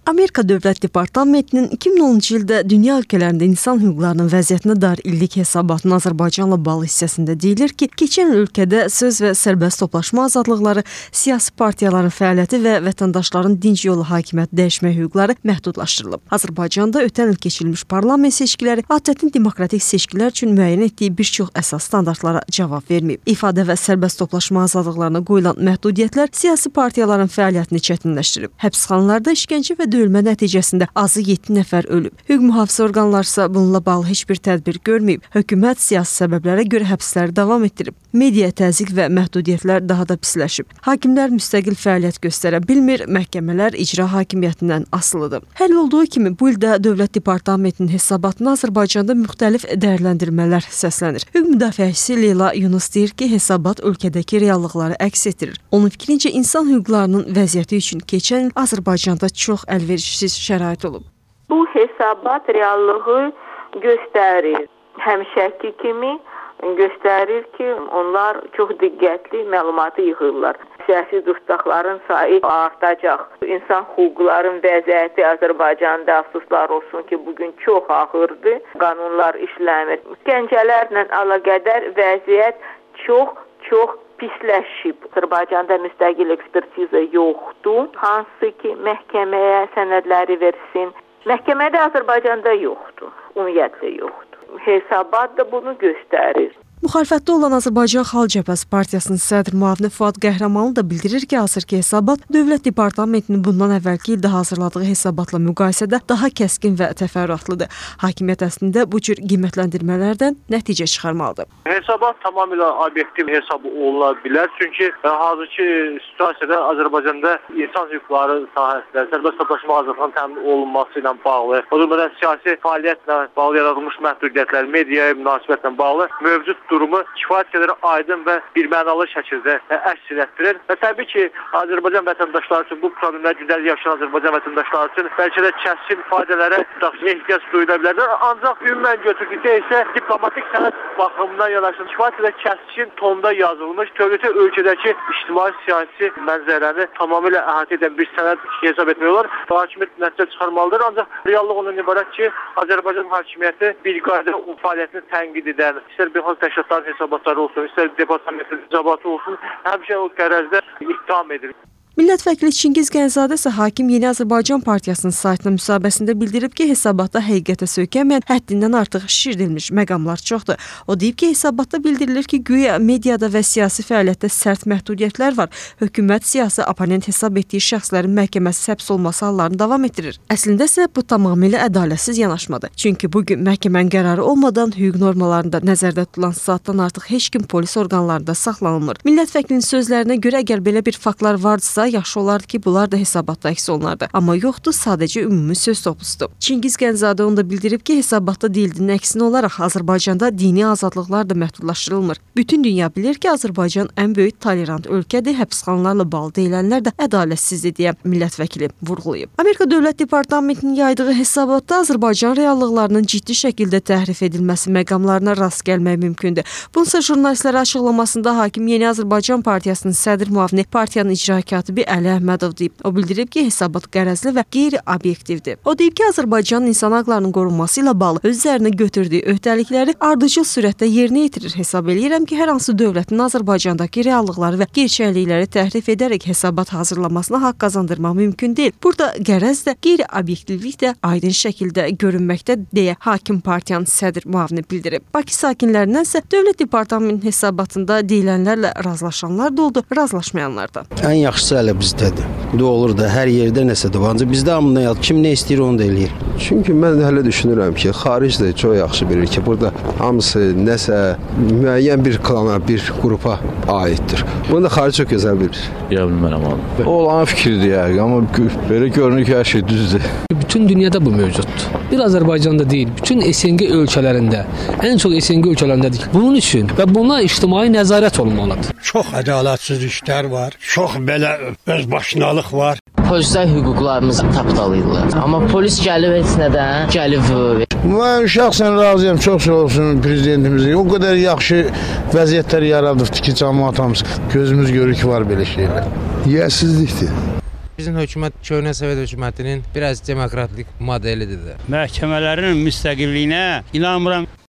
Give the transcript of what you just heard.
Amerika Dövlət Departamentinin 2010-cu ildə dünya ölkələrində insan hüquqlarının vəziyyətinə dair illik hesabatının Azərbaycanla bağlı hissəsində deyilir ki, keçən il ölkədə söz və sərbəst toplaşma azadlıqları, siyasi partiyaların fəaliyyəti və vətəndaşların dinc yolu hakimiyyət dəyişmə hüquqları məhdudlaşdırılıb. Azərbaycanda ötən il keçirilmiş parlament seçkiləri ATƏT-in demokratik seçkilər üçün müəyyən etdiyi bir çox əsas standartlara cavab verməyib. İfadə və sərbəst toplaşma azadlıqlarına qoyulan məhdudiyyətlər siyasi partiyaların fəaliyyətini çətinləşdirib. Həbsxanalarda işgəncə və döyülmə nəticəsində azı 7 nəfər ölüb. Hüquq mühafizə orqanları isə bununla bağlı heç bir tədbir görməyib. Hökumət siyasi səbəblərə görə həbsləri davam etdirib. Media təzyiq və məhdudiyyətlər daha da pisləşib. Hakimlər müstəqil fəaliyyət göstərə bilmir, məhkəmələr icra hakimiyyətindən asılıdır. Həll olduğu kimi bu ildə Dövlət Departamentinin hesabatına Azərbaycanda müxtəlif dəyərləndirmələr səslənir. Hüquq müdafiəçisi Leyla Yunus deyir ki, hesabat ölkədəki reallıqları əks etdirir. Onun fikrincə insan hüquqlarının vəziyyəti üçün keçən il Azərbaycanda çox əlverişsiz şərait olub. Bu hesabat reallığı göstərir. Həmişəki kimi göstərir ki, onlar çox diqqətli məlumatı yığırlar. Siyasi dustaqların sayı artacaq. İnsan hüquqlarının vəziyyəti Azərbaycanda əfsuslar olsun ki, bugün çox ağırdır. Qanunlar işləmir. Gəncələrlə əlaqədar vəziyyət çox pisləşib. Azərbaycanda müstəqil ekspertiza yoxdur. Hansı ki, məhkəməyə sənədləri versin. Məhkəmədə Azərbaycanda yoxdur. Ümumiyyətlə yoxdur. Hesabat da bunu göstərir. Müxalifətdə olan Azərbaycan Xalq Cəbhəsi Partiyasının sədr müavini Fuad Qəhrəmanlı da bildirir ki, hazırki hesabat Dövlət Departamentinin bundan əvvəlki ildə hazırladığı hesabatla müqayisədə daha kəskin və təfərrüatlıdır. Hakimiyyət əslində bu cür qiymətləndirmələrdən nəticə çıxarmalıdır. Hesabat tamamilə obyektiv hesab oluna bilər. Çünki hazırki situasiyada Azərbaycanda insan hüquqları sahəsində sərbəst toplaşma azadlığının təmin olunması ilə bağlı, o cümlədən siyasi fəaliyyətlə bağlı yaradılmış məhdudiyyətlər, mediaya münasibətlə bağlı mövcud durumu kifayət qədər aydın və birmənalı şəkildə əks etdirir. Və təbii ki, Azərbaycan vətəndaşları üçün, bu problemlər gündəlik yaşayan Azərbaycan vətəndaşları üçün bəlkə də kəskin ifadələrə ehtiyac duyula bilərlər. Ancaq ümumən götürdükdə isə diplomatik sənəd baxımından yanaşın kifayət qədər kəskin tonda yazılmış, dövləti ölkədəki ictimai-siyasi mənzərəni tamamilə əhatə edən bir sənəd hesab etmək olar. Hakimiyyət nəticə çıxarmalıdır. Ancaq reallıq ondan ibarət ki, Azərbaycan hakimiyyəti bir qayda fəaliyyətini tənqid edən, istər beynəlxalq təşkilatların hesabatları olsun, istər departamentin hesabatı olsun, həmişə o qərəzdə ittiham edilir. Millət vəkili Çingiz Gənzadə isə Hakim Yeni Azərbaycan Partiyasının saytına müsahibəsində bildirib ki, hesabatda həqiqətə söykənməyən həddindən artıq şişirdilmiş məqamlar çoxdur. O deyib ki, hesabatda bildirilir ki, güya mediada və siyasi fəaliyyətdə sərt məhdudiyyətlər var. Hökumət siyasi oponent hesab etdiyi şəxslərin məhkəməsi həbs olması hallarını davam etdirir. Əslində isə bu tamamilə ədalətsiz yanaşmadır. Çünki bugün məhkəmənin qərarı olmadan hüquq normalarında nəzərdə tutulan saatdan artıq heç kim polis orqanlarında saxlanılmır. Millət vəkilinin sözlərinə görə əgər belə bir faktlar vardısa, yaxşı olardı ki, bunlar da hesabatda əks olunardı. Amma yoxdur, sadəcə ümumi söz toplusudur. Çingiz Gənzadə onu da bildirib ki, hesabatda deyildiyinin əksinə olaraq Azərbaycanda dini azadlıqlar da məhdudlaşdırılmır. Bütün dünya bilir ki, Azərbaycan ən böyük tolerant ölkədir, həbsxanalarla bağlı deyilənlər də ədalətsizdir deyə millət vəkili vurğulayıb. Amerika Dövlət Departamentinin yaydığı hesabatda Azərbaycan reallıqlarının ciddi şəkildə təhrif edilməsi məqamlarına rast gəlmək mümkündür. Bunsa jurnalistlərə açıqlamasında Hakim Yeni Azərbaycan Partiyasının sədr müavini partiyanın icra katibi Əli Əhmədov deyib. O bildirib ki, hesabat qərəzli və qeyri-obyektivdir. O deyib ki, Azərbaycanın insan hüquqlarının qorunması ilə bağlı öz üzərinə götürdüyü öhdəlikləri ardıcıl sürətdə yerinə yetirir. Hesab eləyirəm ki, hər hansı dövlətin Azərbaycandakı reallıqları və gerçəklikləri təhrif edərək hesabat hazırlamasına haqq qazandırmaq mümkün deyil. Burada qərəz də, qeyri-obyektivlik də aydın şəkildə görünməkdə deyə Hakim Partiyanın sədr müavini bildirib. Bakı sakinlərindən isə Dövlət Departamentinin hesabatında deyilənlərlə razılaşanlar da oldu, razılaşmayanlar da. Ən yaxşısı hələ bizdədir. Bu olur da hər yerdə nəsədir. Ancaq bizdə hamından yad. Kim nə istəyir onu da eləyir. Çünki mən hələ düşünürəm ki, xaric də çox yaxşı bilir ki, burada hamısı nəsə müəyyən bir klana, bir qrupa aiddir. Bunu da xaric çox gözəl bilir. Ya bilmərəm abi. Olan fikirdir yəni, amma belə görünür ki, hər şey düzdür. Bütün dünyada bu mövcuddur. Bir Azərbaycanda deyil, bütün SNG ölkələrində, ən çox SNG ölkələrindədir. Bunun üçün və buna ictimai nəzarət olmalıdır. Çox ədalətsizliklər var, çox belə özbaşınalıq var. Polislər hüquqlarımızı tapdalayırlar. Amma polis gəlib heç nədən gəlib. Mən şəxsən razıyam, çox sağ olsun prezidentimizin. O qədər yaxşı vəziyyətlər yaradıbdır ki, cəmiyyət hamısı gözümüz görür ki, var belə şeylər. Yiyəsizlikdir. Bizim hökumət köhnə Sovet hökumətinin biraz demokratlik modelidir də. Məhkəmələrin müstəqilliyinə inanmıram.